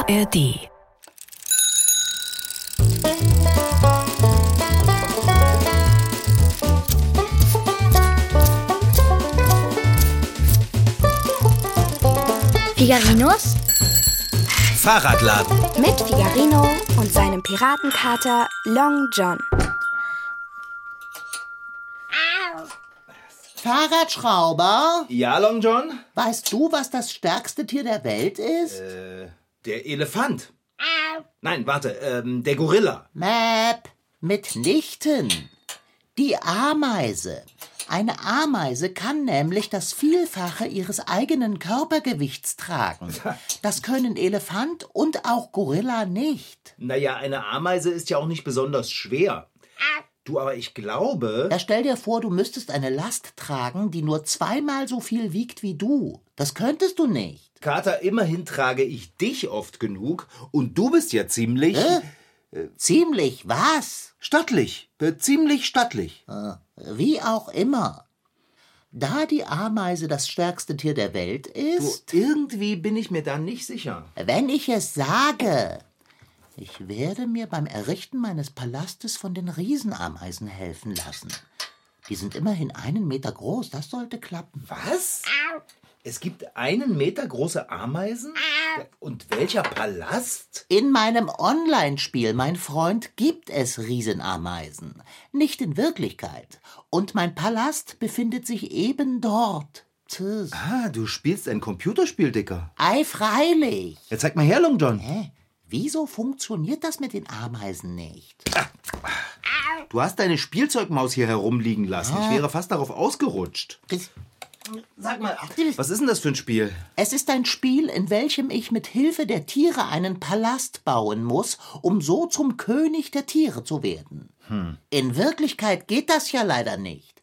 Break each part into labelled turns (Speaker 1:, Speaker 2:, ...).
Speaker 1: ARD.
Speaker 2: Figarinos
Speaker 3: Fahrradladen.
Speaker 2: mit Figarino und seinem Piratenkater Long John.
Speaker 4: Fahrradschrauber,
Speaker 3: Ja, Long John?
Speaker 4: weißt du, was das stärkste Tier der Welt ist?
Speaker 3: Der Elefant. Nein, warte, der Gorilla.
Speaker 4: Map, mitnichten. Die Ameise. Eine Ameise kann nämlich das Vielfache ihres eigenen Körpergewichts tragen. Das können Elefant und auch Gorilla nicht.
Speaker 3: Naja, eine Ameise ist ja auch nicht besonders schwer. Du, aber ich glaube...
Speaker 4: Ja, stell dir vor, du müsstest eine Last tragen, die nur 2-mal so viel wiegt wie du. Das könntest du nicht.
Speaker 3: Kater, immerhin trage ich dich oft genug und du bist ja ziemlich...
Speaker 4: Ziemlich was?
Speaker 3: stattlich. Ziemlich stattlich.
Speaker 4: Wie auch immer. Da die Ameise das stärkste Tier der Welt ist,
Speaker 3: Du, irgendwie bin ich mir da nicht sicher.
Speaker 4: wenn ich es sage, ich werde mir beim Errichten meines Palastes von den Riesenameisen helfen lassen. Die sind immerhin 1 Meter groß, das sollte klappen.
Speaker 3: Was? Es gibt 1 Meter große Ameisen? Und welcher Palast?
Speaker 4: In meinem Online-Spiel, mein Freund, gibt es Riesenameisen. Nicht in Wirklichkeit. Und mein Palast befindet sich eben dort. Tschüss.
Speaker 3: Ah, du spielst ein Computerspiel, Dicker.
Speaker 4: Ei, freilich.
Speaker 3: Jetzt zeig mal her, Long John.
Speaker 4: Wieso funktioniert das mit den Ameisen nicht?
Speaker 3: Du hast deine Spielzeugmaus hier herumliegen lassen. Ich wäre fast darauf ausgerutscht. Sag mal, was ist denn das für ein Spiel?
Speaker 4: Es ist ein Spiel, in welchem ich mit Hilfe der Tiere einen Palast bauen muss, um so zum König der Tiere zu werden. In Wirklichkeit geht das ja leider nicht.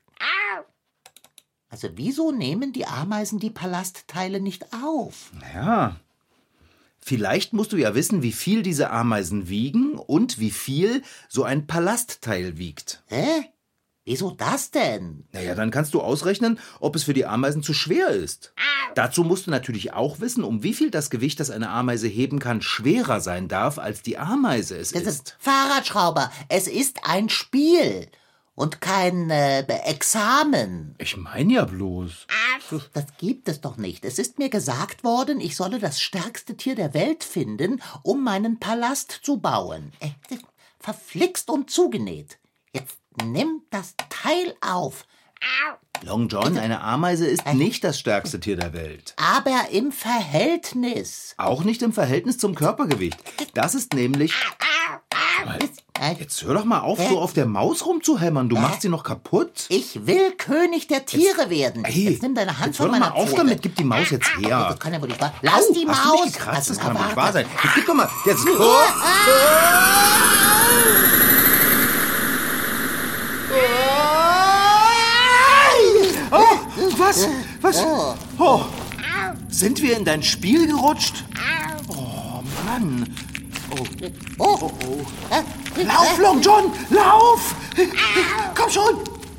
Speaker 4: Also wieso nehmen die Ameisen die Palastteile nicht auf?
Speaker 3: Ja, vielleicht musst du ja wissen, wie viel diese Ameisen wiegen und wie viel so ein Palastteil wiegt.
Speaker 4: Hä? Wieso das denn?
Speaker 3: Naja, dann kannst du ausrechnen, ob es für die Ameisen zu schwer ist. Dazu musst du natürlich auch wissen, um wie viel das Gewicht, das eine Ameise heben kann, schwerer sein darf, als die Ameise es
Speaker 4: Das
Speaker 3: ist.
Speaker 4: ist Fahrradschrauber. Es ist ein Spiel und kein Examen.
Speaker 3: Ich meine ja bloß.
Speaker 4: Das gibt es doch nicht. Es ist mir gesagt worden, ich solle das stärkste Tier der Welt finden, um meinen Palast zu bauen. Verflixt und zugenäht. Jetzt nimm das Teil auf.
Speaker 3: Long John, eine Ameise ist nicht das stärkste Tier der Welt.
Speaker 4: Aber im Verhältnis.
Speaker 3: Auch nicht im Verhältnis zum Körpergewicht. Das ist nämlich... Jetzt hör doch mal auf, so auf der Maus rumzuhämmern. Du machst sie noch kaputt.
Speaker 4: Ich will König der Tiere werden.
Speaker 3: Hey,
Speaker 4: Jetzt nimm deine Hand
Speaker 3: jetzt hör
Speaker 4: von
Speaker 3: doch
Speaker 4: meiner
Speaker 3: mal auf
Speaker 4: Pfote.
Speaker 3: damit. Gib die Maus jetzt her.
Speaker 4: Das kann ja wohl nicht wahr. Lass die
Speaker 3: Hast du
Speaker 4: Maus.
Speaker 3: dich gekratzt? Das
Speaker 4: Also,
Speaker 3: kann doch nicht
Speaker 4: warte.
Speaker 3: wahr sein. Jetzt gib doch mal... Jetzt... Oh, was? Was? Oh. Sind wir in dein Spiel gerutscht? Oh, Mann. Oh. Lauf, Long John, lauf! Komm schon!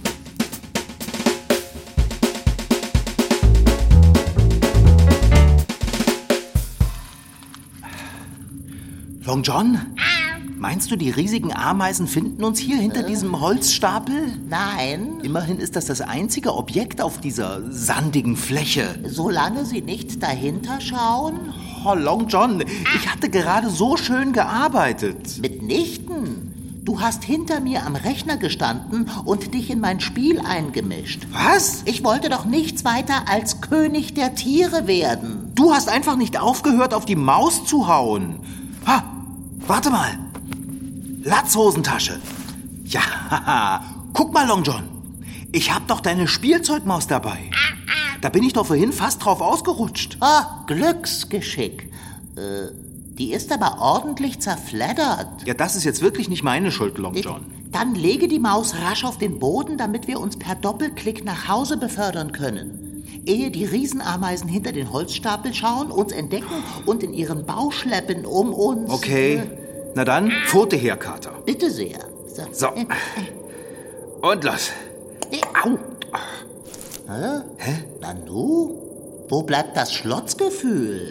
Speaker 3: Long John? Meinst du, die riesigen Ameisen finden uns hier hinter diesem Holzstapel?
Speaker 4: Nein,
Speaker 3: Immerhin ist das einzige Objekt auf dieser sandigen Fläche.
Speaker 4: solange sie nicht dahinter schauen.
Speaker 3: Oh, Long John, ich hatte gerade so schön gearbeitet.
Speaker 4: Mitnichten. Du hast hinter mir am Rechner gestanden und dich in mein Spiel eingemischt.
Speaker 3: Was?
Speaker 4: Ich wollte doch nichts weiter als König der Tiere werden.
Speaker 3: Du hast einfach nicht aufgehört, auf die Maus zu hauen. Ha, warte mal. Latzhosentasche. Ja, guck mal, Long John. Ich hab doch deine Spielzeugmaus dabei. Da bin ich doch vorhin fast drauf ausgerutscht.
Speaker 4: Glücksgeschick. Die ist aber ordentlich zerfleddert.
Speaker 3: Ja, das ist jetzt wirklich nicht meine Schuld, Long John.
Speaker 4: Dann lege die Maus rasch auf den Boden, damit wir uns per Doppelklick nach Hause befördern können. Ehe die Riesenameisen hinter den Holzstapel schauen, uns entdecken und in ihren Bau schleppen, um uns...
Speaker 3: Okay, na dann, Pfote her, Kater.
Speaker 4: Bitte sehr.
Speaker 3: So. Und los.
Speaker 4: Au. Hä? Nanu? Wo bleibt das Schlotzgefühl?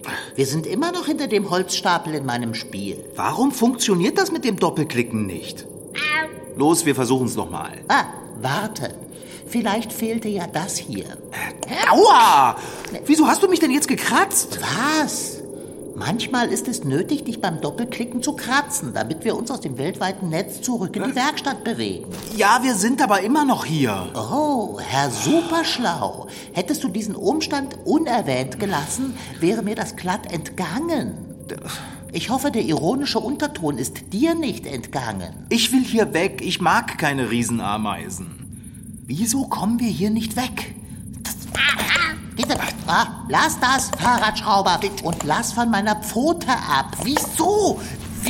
Speaker 4: Wir sind immer noch hinter dem Holzstapel in meinem Spiel.
Speaker 3: Warum funktioniert das mit dem Doppelklicken nicht? Los, wir versuchen es nochmal.
Speaker 4: Warte. Vielleicht fehlte ja das hier.
Speaker 3: Aua! Wieso hast du mich denn jetzt gekratzt?
Speaker 4: Was? Manchmal ist es nötig, dich beim Doppelklicken zu kratzen, damit wir uns aus dem weltweiten Netz zurück in die Werkstatt bewegen.
Speaker 3: Ja, wir sind aber immer noch hier.
Speaker 4: Oh, Herr Superschlau. Hättest du diesen Umstand unerwähnt gelassen, wäre mir das glatt entgangen. Ich hoffe, der ironische Unterton ist dir nicht entgangen.
Speaker 3: Ich will hier weg. Ich mag keine Riesenameisen. Wieso kommen wir hier nicht weg?
Speaker 4: Lass das, Fahrradschrauber, und lass von meiner Pfote ab. Wieso?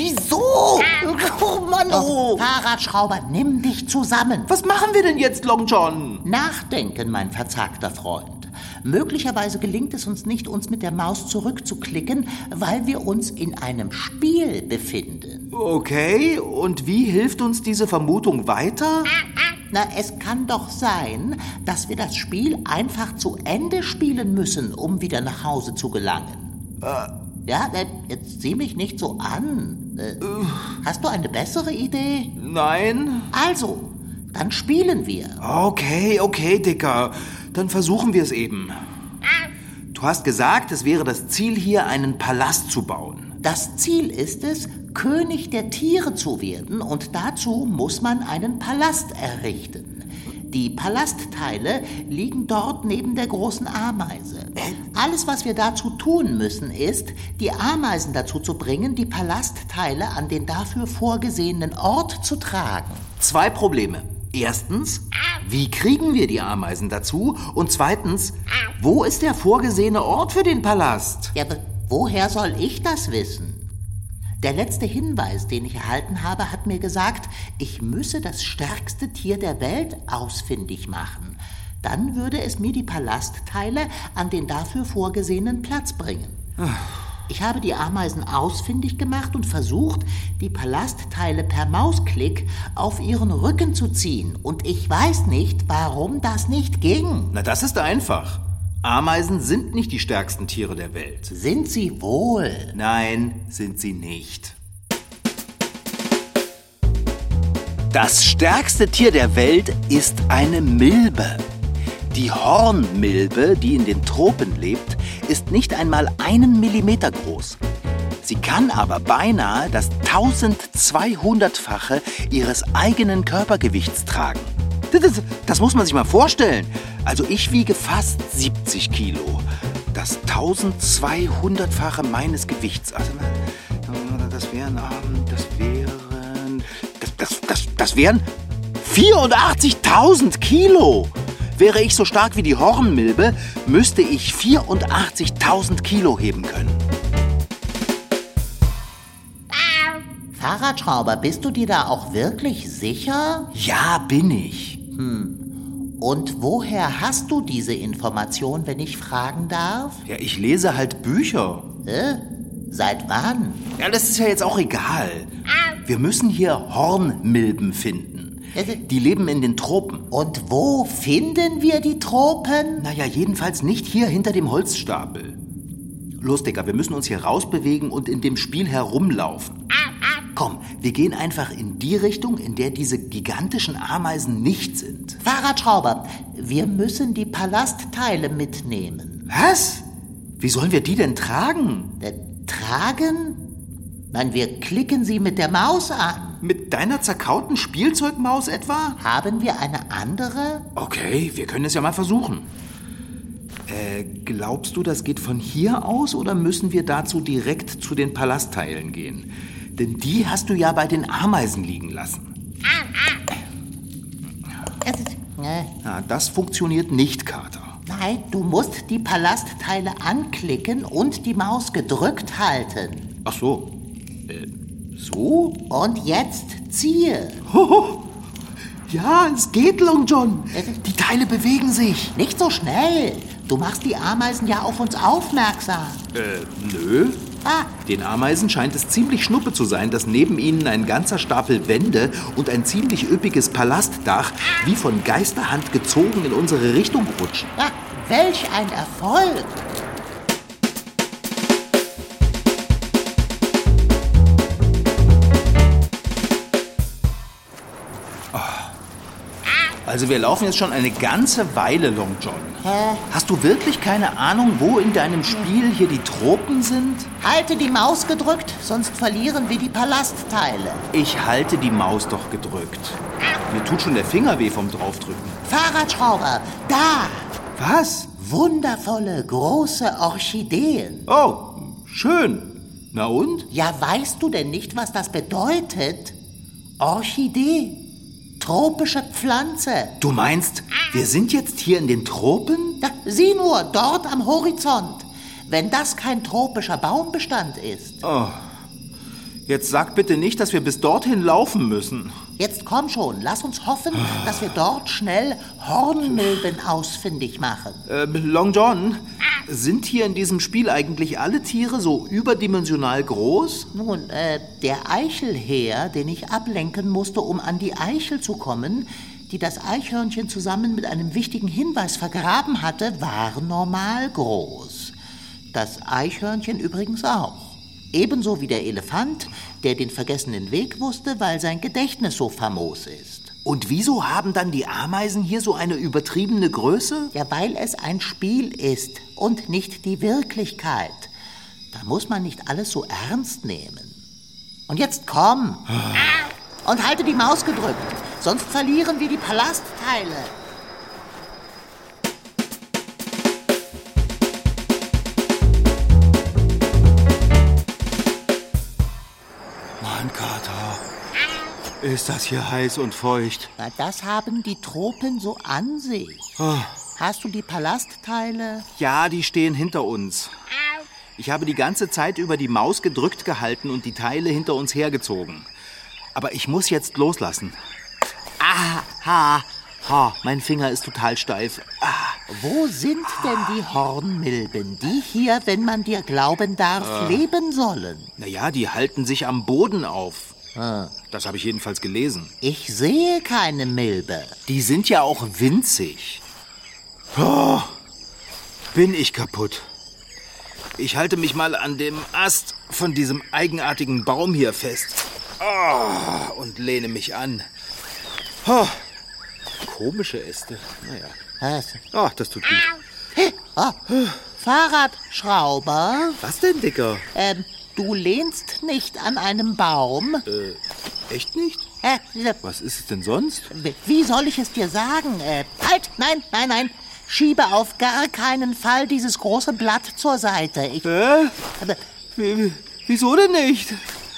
Speaker 4: Oh Mann, Fahrradschrauber, nimm dich zusammen.
Speaker 3: Was machen wir denn jetzt, Long John?
Speaker 4: Nachdenken, mein verzagter Freund. Möglicherweise gelingt es uns nicht, uns mit der Maus zurückzuklicken, weil wir uns in einem Spiel befinden.
Speaker 3: Okay, und wie hilft uns diese Vermutung weiter?
Speaker 4: Es kann doch sein, dass wir das Spiel einfach zu Ende spielen müssen, um wieder nach Hause zu gelangen. Jetzt sieh mich nicht so an. Hast du eine bessere Idee?
Speaker 3: Nein.
Speaker 4: Also, dann spielen wir.
Speaker 3: Okay, Dicker. Dann versuchen wir es eben. Du hast gesagt, es wäre das Ziel hier, einen Palast zu bauen.
Speaker 4: Das Ziel ist es, König der Tiere zu werden, und dazu muss man einen Palast errichten. Die Palastteile liegen dort neben der großen Ameise. Alles, was wir dazu tun müssen, ist, die Ameisen dazu zu bringen, die Palastteile an den dafür vorgesehenen Ort zu tragen.
Speaker 3: 2 Probleme. Erstens, wie kriegen wir die Ameisen dazu? Und zweitens, wo ist der vorgesehene Ort für den Palast?
Speaker 4: Ja, aber woher soll ich das wissen? Der letzte Hinweis, den ich erhalten habe, hat mir gesagt, ich müsse das stärkste Tier der Welt ausfindig machen. Dann würde es mir die Palastteile an den dafür vorgesehenen Platz bringen. Ich habe die Ameisen ausfindig gemacht und versucht, die Palastteile per Mausklick auf ihren Rücken zu ziehen. Und ich weiß nicht, warum das nicht ging.
Speaker 3: Na, das ist einfach. Ameisen sind nicht die stärksten Tiere der Welt.
Speaker 4: Sind sie wohl?
Speaker 3: Nein, sind sie nicht.
Speaker 1: Das stärkste Tier der Welt ist eine Milbe. Die Hornmilbe, die in den Tropen lebt, ist nicht einmal 1 Millimeter groß. Sie kann aber beinahe das 1200-fache ihres eigenen Körpergewichts tragen. Das muss man sich mal vorstellen. Also ich wiege fast 70 Kilo. Das 1200-fache meines Gewichts. Also das wären 84.000 Kilo. Wäre ich so stark wie die Hornmilbe, müsste ich 84.000 Kilo heben können.
Speaker 4: Fahrradschrauber, bist du dir da auch wirklich sicher?
Speaker 3: Ja, bin ich.
Speaker 4: Und woher hast du diese Information, wenn ich fragen darf?
Speaker 3: Ja, ich lese halt Bücher.
Speaker 4: Seit wann?
Speaker 3: Ja, das ist ja jetzt auch egal. Wir müssen hier Hornmilben finden. Die leben in den Tropen.
Speaker 4: Und wo finden wir die Tropen?
Speaker 3: Naja, jedenfalls nicht hier hinter dem Holzstapel. Los, Dicker, wir müssen uns hier rausbewegen und in dem Spiel herumlaufen. Komm, wir gehen einfach in die Richtung, in der diese gigantischen Ameisen nicht sind.
Speaker 4: Fahrradschrauber, wir müssen die Palastteile mitnehmen.
Speaker 3: Was? Wie sollen wir die denn tragen?
Speaker 4: Tragen? Nein, wir klicken sie mit der Maus an.
Speaker 3: Mit deiner zerkauten Spielzeugmaus etwa?
Speaker 4: Haben wir eine andere?
Speaker 3: Okay, wir können es ja mal versuchen. Glaubst du, das geht von hier aus oder müssen wir dazu direkt zu den Palastteilen gehen? Denn die hast du ja bei den Ameisen liegen lassen. Na, das funktioniert nicht, Kater.
Speaker 4: Nein, du musst die Palastteile anklicken und die Maus gedrückt halten.
Speaker 3: Ach so. So?
Speaker 4: Und jetzt ziehe.
Speaker 3: Ja, es geht, Long John. Die Teile bewegen sich.
Speaker 4: Nicht so schnell. Du machst die Ameisen ja auf uns aufmerksam.
Speaker 3: Nö. Den Ameisen scheint es ziemlich schnuppe zu sein, dass neben ihnen ein ganzer Stapel Wände und ein ziemlich üppiges Palastdach wie von Geisterhand gezogen in unsere Richtung rutschen.
Speaker 4: Welch ein Erfolg!
Speaker 3: Also wir laufen jetzt schon eine ganze Weile, Long John. Hast du wirklich keine Ahnung, wo in deinem Spiel hier die Tropen sind?
Speaker 4: Halte die Maus gedrückt, sonst verlieren wir die Palastteile.
Speaker 3: Ich halte die Maus doch gedrückt. Mir tut schon der Finger weh vom Draufdrücken.
Speaker 4: Fahrradschrauber, da!
Speaker 3: Was?
Speaker 4: Wundervolle, große Orchideen.
Speaker 3: Oh, schön. Na und?
Speaker 4: Ja, weißt du denn nicht, was das bedeutet? Orchidee. Tropische Pflanze.
Speaker 3: Du meinst, wir sind jetzt hier in den Tropen?
Speaker 4: Da, sieh nur, dort am Horizont. Wenn das kein tropischer Baumbestand ist.
Speaker 3: Oh, jetzt sag bitte nicht, dass wir bis dorthin laufen müssen.
Speaker 4: Jetzt komm schon, lass uns hoffen, dass wir dort schnell Hornmilben ausfindig machen.
Speaker 3: Long John, sind hier in diesem Spiel eigentlich alle Tiere so überdimensional groß?
Speaker 4: Nun, der Eichelhäher, den ich ablenken musste, um an die Eichel zu kommen, die das Eichhörnchen zusammen mit einem wichtigen Hinweis vergraben hatte, war normal groß. Das Eichhörnchen übrigens auch. Ebenso wie der Elefant, der den vergessenen Weg wusste, weil sein Gedächtnis so famos ist.
Speaker 3: Und wieso haben dann die Ameisen hier so eine übertriebene Größe?
Speaker 4: Ja, weil es ein Spiel ist und nicht die Wirklichkeit. Da muss man nicht alles so ernst nehmen. Und jetzt komm. Und halte die Maus gedrückt, sonst verlieren wir die Palastteile.
Speaker 3: Mann, Kater, ist das hier heiß und feucht.
Speaker 4: Na, das haben die Tropen so an sich. Hast du die Palastteile?
Speaker 3: Ja, die stehen hinter uns. Ich habe die ganze Zeit über die Maus gedrückt gehalten und die Teile hinter uns hergezogen. Aber ich muss jetzt loslassen. Mein Finger ist total steif.
Speaker 4: Wo sind denn die Hornmilben, die hier, wenn man dir glauben darf, leben sollen?
Speaker 3: Naja, die halten sich am Boden auf. Das habe ich jedenfalls gelesen.
Speaker 4: Ich sehe keine Milbe.
Speaker 3: Die sind ja auch winzig. Oh, bin ich kaputt. Ich halte mich mal an dem Ast von diesem eigenartigen Baum hier fest. Und lehne mich an. Komische Äste. Naja.
Speaker 4: Was?
Speaker 3: Das tut gut.
Speaker 4: Fahrradschrauber?
Speaker 3: Was denn, Dicker?
Speaker 4: Du lehnst nicht an einem Baum.
Speaker 3: Echt nicht? Was ist es denn sonst?
Speaker 4: Wie soll ich es dir sagen? Halt! Nein! Schiebe auf gar keinen Fall dieses große Blatt zur Seite.
Speaker 3: Wieso denn nicht?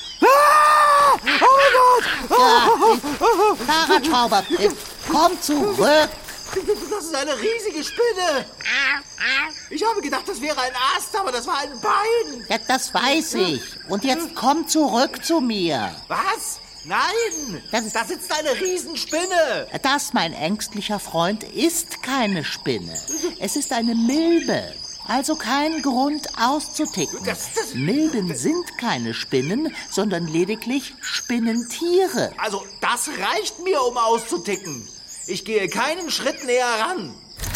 Speaker 4: Fahrradschrauber, komm zurück!
Speaker 3: Das ist eine riesige Spinne! Ich habe gedacht, das wäre ein Ast, aber das war ein Bein!
Speaker 4: Ja, das weiß ich. Und jetzt komm zurück zu mir.
Speaker 3: Was? Nein! Da sitzt eine Riesenspinne!
Speaker 4: Das, mein ängstlicher Freund, ist keine Spinne. Es ist eine Milbe. Also kein Grund auszuticken. Milben sind keine Spinnen, sondern lediglich Spinnentiere.
Speaker 3: Also, das reicht mir, um auszuticken. Ich gehe keinen Schritt näher ran.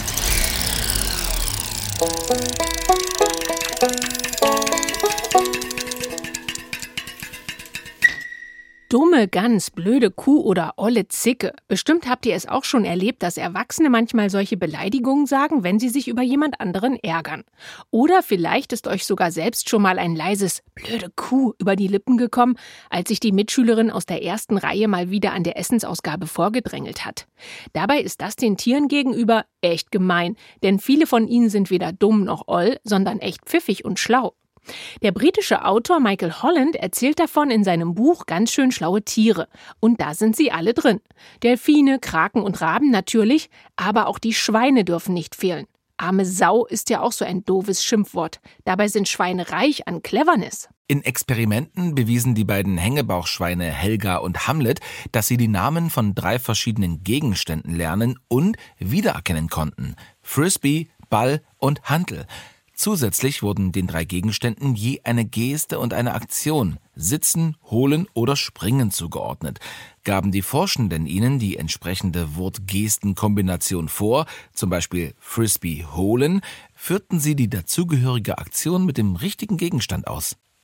Speaker 5: Dumme Gans, blöde Kuh oder olle Zicke. Bestimmt habt ihr es auch schon erlebt, dass Erwachsene manchmal solche Beleidigungen sagen, wenn sie sich über jemand anderen ärgern. Oder vielleicht ist euch sogar selbst schon mal ein leises blöde Kuh über die Lippen gekommen, als sich die Mitschülerin aus der ersten Reihe mal wieder an der Essensausgabe vorgedrängelt hat. Dabei ist das den Tieren gegenüber echt gemein, denn viele von ihnen sind weder dumm noch oll, sondern echt pfiffig und schlau. Der britische Autor Michael Holland erzählt davon in seinem Buch Ganz schön schlaue Tiere. Und da sind sie alle drin. Delfine, Kraken und Raben natürlich, aber auch die Schweine dürfen nicht fehlen. Arme Sau ist ja auch so ein doofes Schimpfwort. Dabei sind Schweine reich an Cleverness.
Speaker 6: In Experimenten bewiesen die beiden Hängebauchschweine Helga und Hamlet, dass sie die Namen von 3 verschiedenen Gegenständen lernen und wiedererkennen konnten. Frisbee, Ball und Hantel. Zusätzlich wurden den 3 Gegenständen je eine Geste und eine Aktion, Sitzen, Holen oder Springen zugeordnet. Gaben die Forschenden ihnen die entsprechende Wort-Gesten-Kombination vor, zum Beispiel Frisbee holen, führten sie die dazugehörige Aktion mit dem richtigen Gegenstand aus.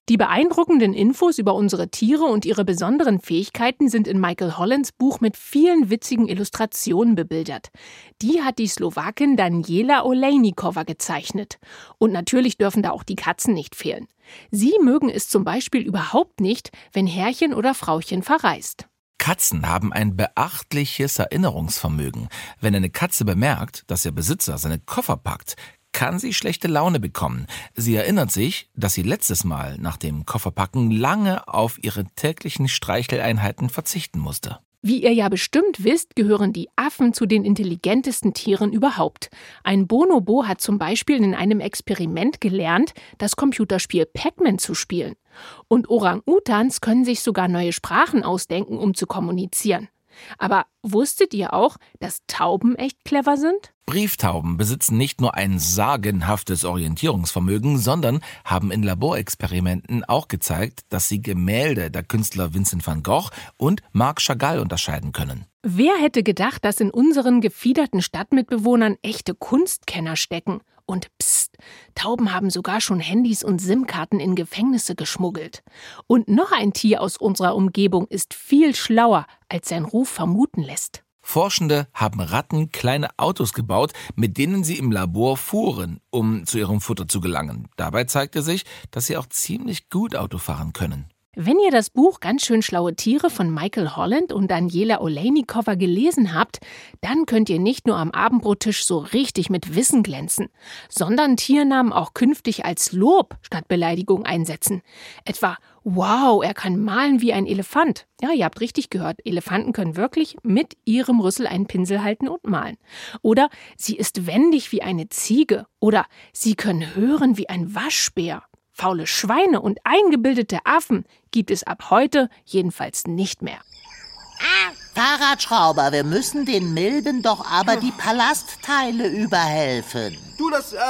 Speaker 5: Die beeindruckenden Infos über unsere Tiere und ihre besonderen Fähigkeiten sind in Michael Hollands Buch mit vielen witzigen Illustrationen bebildert. Die hat die Slowakin Daniela Olejnikowa gezeichnet. Und natürlich dürfen da auch die Katzen nicht fehlen. Sie mögen es zum Beispiel überhaupt nicht, wenn Herrchen oder Frauchen verreist.
Speaker 6: Katzen haben ein beachtliches Erinnerungsvermögen. Wenn eine Katze bemerkt, dass ihr Besitzer seine Koffer packt, kann sie schlechte Laune bekommen. Sie erinnert sich, dass sie letztes Mal nach dem Kofferpacken lange auf ihre täglichen Streicheleinheiten verzichten musste.
Speaker 5: Wie ihr ja bestimmt wisst, gehören die Affen zu den intelligentesten Tieren überhaupt. Ein Bonobo hat zum Beispiel in einem Experiment gelernt, das Computerspiel Pac-Man zu spielen. Und Orang-Utans können sich sogar neue Sprachen ausdenken, um zu kommunizieren. Aber wusstet ihr auch, dass Tauben echt clever sind?
Speaker 6: Brieftauben besitzen nicht nur ein sagenhaftes Orientierungsvermögen, sondern haben in Laborexperimenten auch gezeigt, dass sie Gemälde der Künstler Vincent van Gogh und Marc Chagall unterscheiden können.
Speaker 5: Wer hätte gedacht, dass in unseren gefiederten Stadtmitbewohnern echte Kunstkenner stecken? Und psst, Tauben haben sogar schon Handys und SIM-Karten in Gefängnisse geschmuggelt. Und noch ein Tier aus unserer Umgebung ist viel schlauer, als sein Ruf vermuten lässt.
Speaker 6: Forschende haben Ratten kleine Autos gebaut, mit denen sie im Labor fuhren, um zu ihrem Futter zu gelangen. Dabei zeigte sich, dass sie auch ziemlich gut Auto fahren können.
Speaker 5: Wenn ihr das Buch Ganz schön schlaue Tiere von Michael Holland und Daniela Olejnikowa gelesen habt, dann könnt ihr nicht nur am Abendbrottisch so richtig mit Wissen glänzen, sondern Tiernamen auch künftig als Lob statt Beleidigung einsetzen. Etwa, wow, er kann malen wie ein Elefant. Ja, ihr habt richtig gehört, Elefanten können wirklich mit ihrem Rüssel einen Pinsel halten und malen. Oder sie ist wendig wie eine Ziege. Oder sie können hören wie ein Waschbär. Faule Schweine und eingebildete Affen gibt es ab heute jedenfalls nicht mehr.
Speaker 4: Fahrradschrauber, wir müssen den Milben doch aber die Palastteile überhelfen.
Speaker 3: Du,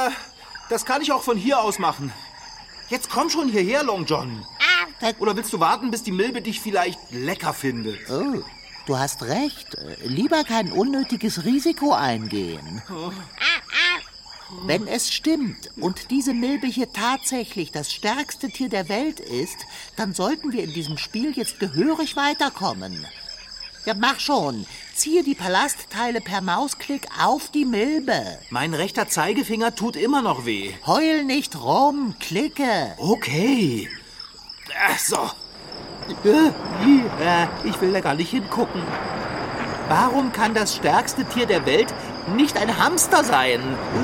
Speaker 3: das kann ich auch von hier aus machen. Jetzt komm schon hierher, Long John. Oder willst du warten, bis die Milbe dich vielleicht lecker findet?
Speaker 4: Oh, du hast recht. Lieber kein unnötiges Risiko eingehen. Wenn es stimmt und diese Milbe hier tatsächlich das stärkste Tier der Welt ist, dann sollten wir in diesem Spiel jetzt gehörig weiterkommen. Ja, mach schon. Ziehe die Palastteile per Mausklick auf die Milbe.
Speaker 3: Mein rechter Zeigefinger tut immer noch weh.
Speaker 4: Heul nicht rum, klicke.
Speaker 3: Okay. So. Ich will da gar nicht hingucken. Warum kann das stärkste Tier der Welt nicht ein Hamster sein?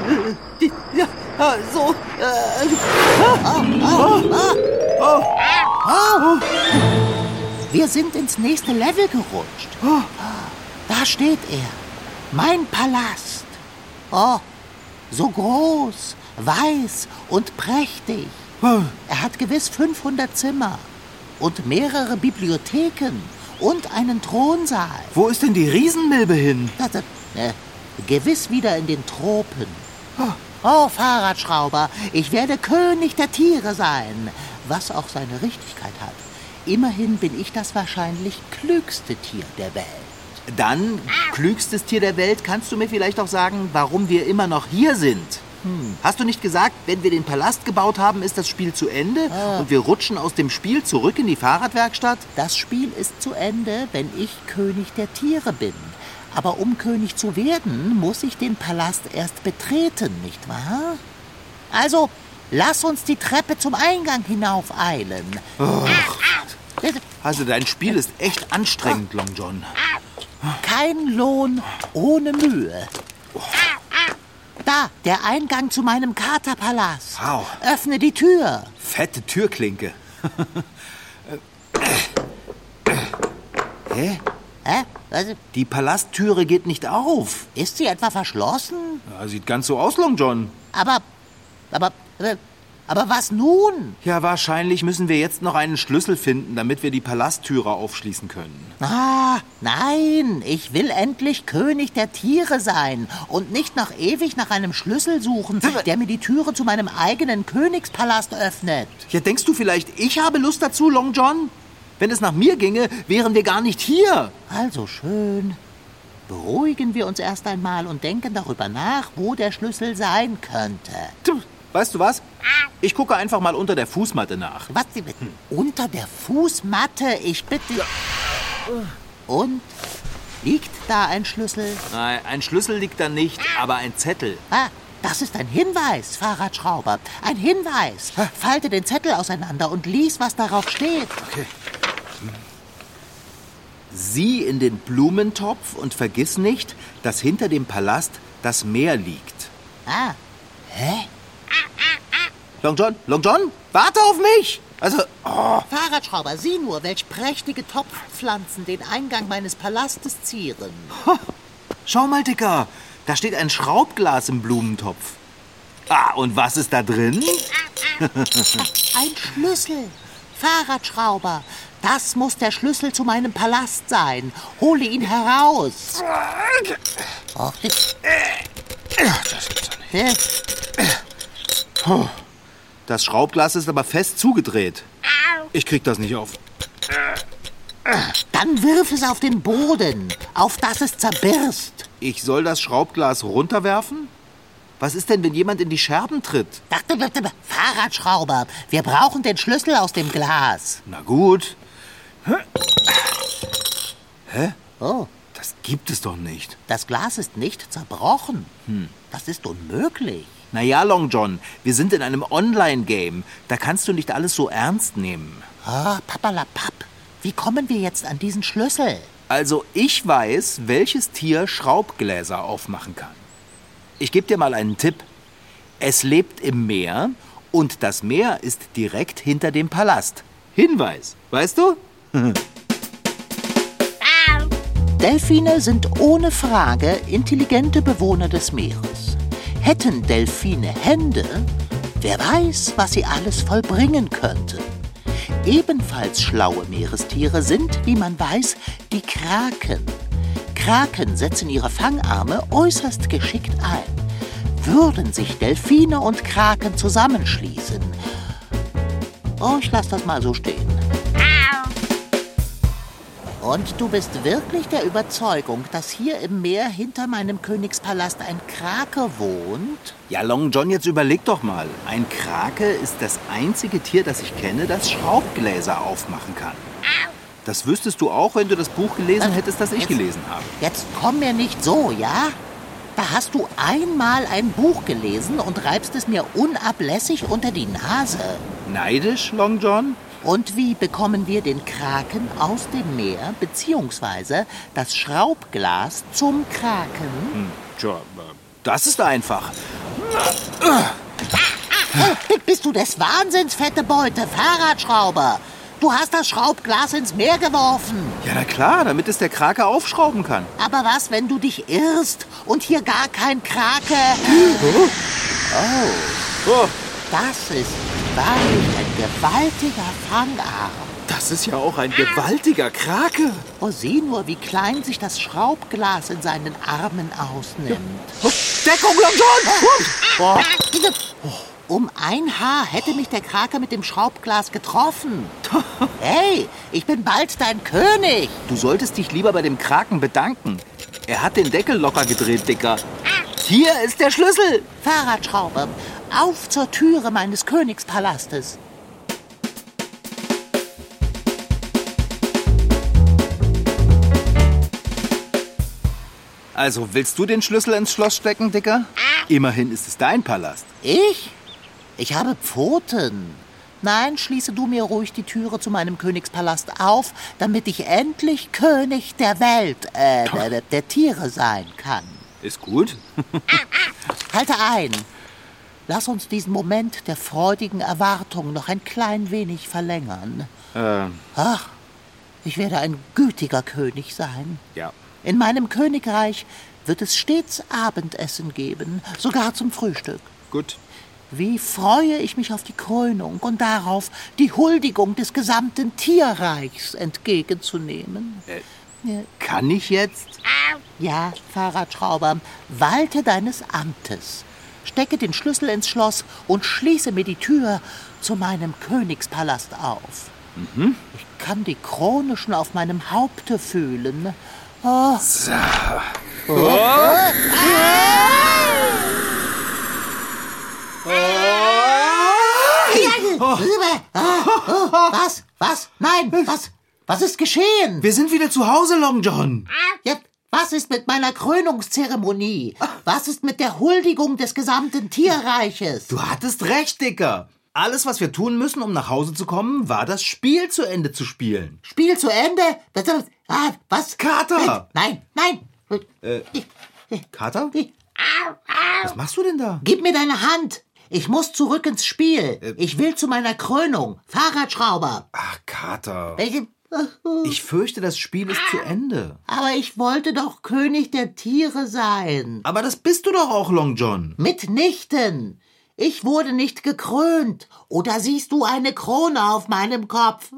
Speaker 4: Wir sind ins nächste Level gerutscht. Da steht er. Mein Palast. Oh, so groß, weiß und prächtig. Er hat gewiss 500 Zimmer und mehrere Bibliotheken und einen Thronsaal.
Speaker 3: Wo ist denn die Riesenmilbe hin?
Speaker 4: Gewiss wieder in den Tropen. Oh, Fahrradschrauber, ich werde König der Tiere sein, was auch seine Richtigkeit hat. Immerhin bin ich das wahrscheinlich klügste Tier der Welt.
Speaker 3: Dann, klügstes Tier der Welt, kannst du mir vielleicht auch sagen, warum wir immer noch hier sind? Hast du nicht gesagt, wenn wir den Palast gebaut haben, ist das Spiel zu Ende und wir rutschen aus dem Spiel zurück in die Fahrradwerkstatt?
Speaker 4: Das Spiel ist zu Ende, wenn ich König der Tiere bin. Aber um König zu werden, muss ich den Palast erst betreten, nicht wahr? Also, lass uns die Treppe zum Eingang hinaufeilen.
Speaker 3: Also dein Spiel ist echt anstrengend, Long John.
Speaker 4: Kein Lohn ohne Mühe. Da, der Eingang zu meinem Katerpalast.
Speaker 3: Wow.
Speaker 4: Öffne die Tür.
Speaker 3: Fette Türklinke. Hä?
Speaker 4: Hä? Was?
Speaker 3: Die Palasttüre geht nicht auf.
Speaker 4: Ist sie etwa verschlossen?
Speaker 3: Ja, sieht ganz so aus, Long John.
Speaker 4: Aber was nun?
Speaker 3: Ja, wahrscheinlich müssen wir jetzt noch einen Schlüssel finden, damit wir die Palasttüre aufschließen können.
Speaker 4: Ah, nein, ich will endlich König der Tiere sein und nicht noch ewig nach einem Schlüssel suchen, der mir die Türe zu meinem eigenen Königspalast öffnet.
Speaker 3: Ja, denkst du vielleicht, ich habe Lust dazu, Long John? Wenn es nach mir ginge, wären wir gar nicht hier.
Speaker 4: Also schön. Beruhigen wir uns erst einmal und denken darüber nach, wo der Schlüssel sein könnte.
Speaker 3: Weißt du was? Ich gucke einfach mal unter der Fußmatte nach.
Speaker 4: Was? Unter der Fußmatte? Ich bitte. Und? Liegt da ein Schlüssel?
Speaker 3: Nein, ein Schlüssel liegt da nicht, aber ein Zettel.
Speaker 4: Ah, das ist ein Hinweis, Fahrradschrauber. Ein Hinweis. Falte den Zettel auseinander und lies, was darauf steht.
Speaker 3: Okay. Sieh in den Blumentopf und vergiss nicht, dass hinter dem Palast das Meer liegt.
Speaker 4: Ah. Hä?
Speaker 3: Long John, warte auf mich!
Speaker 4: Fahrradschrauber, sieh nur, welch prächtige Topfpflanzen den Eingang meines Palastes zieren.
Speaker 3: Schau mal, Dicker, da steht ein Schraubglas im Blumentopf. Ah, und was ist da drin?
Speaker 4: Ein Schlüssel. Fahrradschrauber, das muss der Schlüssel zu meinem Palast sein. Hole ihn heraus. Och,
Speaker 3: Das gibt's doch nicht. Das Schraubglas ist aber fest zugedreht. Ich krieg das nicht auf.
Speaker 4: Dann wirf es auf den Boden, auf dass es zerbirst.
Speaker 3: Ich soll das Schraubglas runterwerfen? Was ist denn, wenn jemand in die Scherben tritt?
Speaker 4: Fahrradschrauber, wir brauchen den Schlüssel aus dem Glas.
Speaker 3: Na gut. Hä?
Speaker 4: Oh,
Speaker 3: Das gibt es doch nicht.
Speaker 4: das Glas ist nicht zerbrochen. Das ist unmöglich.
Speaker 3: Naja, Long John, wir sind in einem Online-Game. Da kannst du nicht alles so ernst nehmen.
Speaker 4: Ah, papalapap. Wie kommen wir jetzt an diesen Schlüssel?
Speaker 3: Also ich weiß, welches Tier Schraubgläser aufmachen kann. Ich gebe dir mal einen Tipp. Es lebt im Meer und das Meer ist direkt hinter dem Palast. Hinweis, weißt du?
Speaker 4: Delfine sind ohne Frage intelligente Bewohner des Meeres. Hätten Delfine Hände, wer weiß, was sie alles vollbringen könnten. Ebenfalls schlaue Meerestiere sind, wie man weiß, die Kraken. Kraken setzen ihre Fangarme äußerst geschickt ein. Würden sich Delfine und Kraken zusammenschließen? Oh, ich lasse das mal so stehen. Und du bist wirklich der Überzeugung, dass hier im Meer hinter meinem Königspalast ein Krake wohnt?
Speaker 3: Ja, Long John, jetzt überleg doch mal. Ein Krake ist das einzige Tier, das ich kenne, das Schraubgläser aufmachen kann. Das wüsstest du auch, wenn du das Buch gelesen hättest, das ich gelesen habe.
Speaker 4: Jetzt komm mir nicht so, ja? Da hast du einmal ein Buch gelesen und reibst es mir unablässig unter die Nase.
Speaker 3: Neidisch, Long John?
Speaker 4: Und wie bekommen wir den Kraken aus dem Meer, beziehungsweise das Schraubglas zum Kraken?
Speaker 3: Tja, das ist einfach.
Speaker 4: Bist du des Wahnsinns, fette Beute, Fahrradschrauber? Du hast das Schraubglas ins Meer geworfen.
Speaker 3: Ja, na klar, damit es der Krake aufschrauben kann.
Speaker 4: Aber was, wenn du dich irrst und hier gar kein Krake...
Speaker 3: Oh,
Speaker 4: Das ist wahrlich ein gewaltiger Fangarm.
Speaker 3: das ist ja auch ein gewaltiger Krake.
Speaker 4: Oh, sieh nur, wie klein sich das Schraubglas in seinen Armen ausnimmt.
Speaker 3: Deckung, Long John!
Speaker 4: Um ein Haar hätte mich der Krake mit dem Schraubglas getroffen. Hey, ich bin bald dein König.
Speaker 3: Du solltest dich lieber bei dem Kraken bedanken. Er hat den Deckel locker gedreht, Dicker. Hier ist der Schlüssel.
Speaker 4: Fahrradschrauber, auf zur Türe meines Königspalastes.
Speaker 3: Also, willst du den Schlüssel ins Schloss stecken, Dicker? Immerhin ist es dein Palast.
Speaker 4: Ich? Ich habe Pfoten. Nein, schließe du mir ruhig die Türe zu meinem Königspalast auf, damit ich endlich König der Welt, der Tiere sein kann.
Speaker 3: Ist gut.
Speaker 4: Halte ein. Lass uns diesen Moment der freudigen Erwartung noch ein klein wenig verlängern. Ach, ich werde ein gütiger König sein.
Speaker 3: Ja.
Speaker 4: In meinem Königreich wird es stets Abendessen geben, sogar zum Frühstück.
Speaker 3: Gut.
Speaker 4: Wie freue ich mich auf die Krönung und darauf, die Huldigung des gesamten Tierreichs entgegenzunehmen.
Speaker 3: Kann ich jetzt?
Speaker 4: Ja, Fahrradschrauber, walte deines Amtes. Stecke den Schlüssel ins Schloss und schließe mir die Tür zu meinem Königspalast auf. Ich kann die Krone schon auf meinem Haupte fühlen. Oh.
Speaker 3: So.
Speaker 4: Was? Nein, was ist geschehen?
Speaker 3: Wir sind wieder zu Hause, Long John.
Speaker 4: Ja, was ist mit meiner Krönungszeremonie? Was ist mit der Huldigung des gesamten Tierreiches?
Speaker 3: Du hattest recht, Dicker. Alles, was wir tun müssen, um nach Hause zu kommen, war das Spiel zu Ende zu spielen.
Speaker 4: Spiel zu Ende? Was?
Speaker 3: Kater!
Speaker 4: Nein.
Speaker 3: Kater? Was machst du denn da?
Speaker 4: Gib mir deine Hand. Ich muss zurück ins Spiel. Ich will zu meiner Krönung. Fahrradschrauber.
Speaker 3: Ach, Kater. Ich fürchte, das Spiel ist zu Ende.
Speaker 4: Aber ich wollte doch König der Tiere sein.
Speaker 3: Aber das bist du doch auch, Long John.
Speaker 4: Mitnichten. Ich wurde nicht gekrönt. Oder siehst du eine Krone auf meinem Kopf?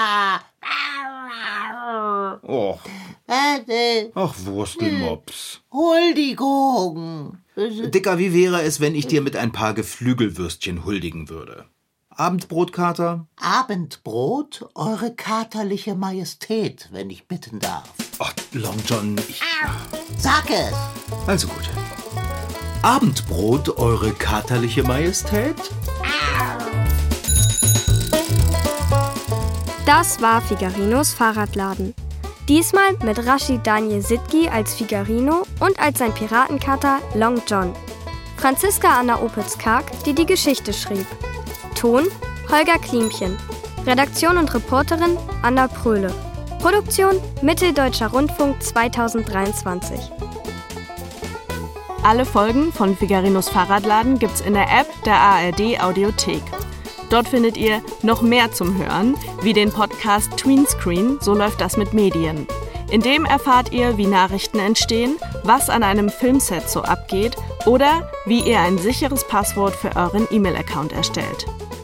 Speaker 3: Och. Ach, Wurstelmops.
Speaker 4: Huldigung.
Speaker 3: Dicker, wie wäre es, wenn ich dir mit ein paar Geflügelwürstchen huldigen würde? Abendbrot, Kater?
Speaker 4: Abendbrot, Eure katerliche Majestät, wenn ich bitten darf.
Speaker 3: Ach, Long John,
Speaker 4: Sag es.
Speaker 3: Also gut. Abendbrot, Eure katerliche Majestät?
Speaker 2: Das war Figarinos Fahrradladen. Diesmal mit Rashid Daniel Sidgi als Figarino und als sein Piratenkater Long John. Franziska Anna Opitz-Karg, die die Geschichte schrieb. Ton Holger Klimchen. Redaktion und Reporterin Anna Pröhle. Produktion Mitteldeutscher Rundfunk 2023.
Speaker 7: Alle Folgen von Figarinos Fahrradladen gibt's in der App der ARD Audiothek. Dort findet ihr noch mehr zum Hören, wie den Podcast Tweenscreen, so läuft das mit Medien. In dem erfahrt ihr, wie Nachrichten entstehen, was an einem Filmset so abgeht oder wie ihr ein sicheres Passwort für euren E-Mail-Account erstellt.